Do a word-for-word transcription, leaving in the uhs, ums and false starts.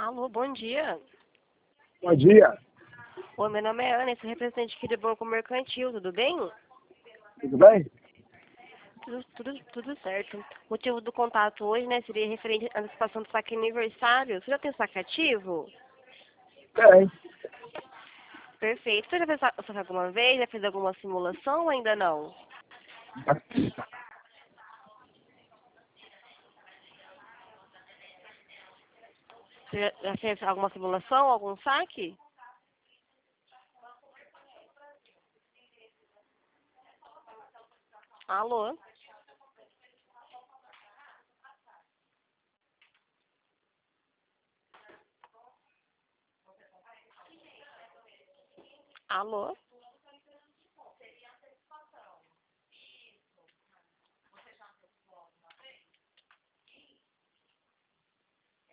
Alô, bom dia. Bom dia, Oi, meu nome é Ana, esse representante aqui do Banco Mercantil, tudo bem? tudo bem? Tudo, tudo, tudo certo. O motivo do contato hoje, né, seria referente à antecipação do saque aniversário. Você já tem saque ativo? Bem, Perfeito. Você já fez sa- saque alguma vez? Já fez alguma simulação ou ainda não? Você já, já fez alguma simulação, algum saque? Alô? Alô?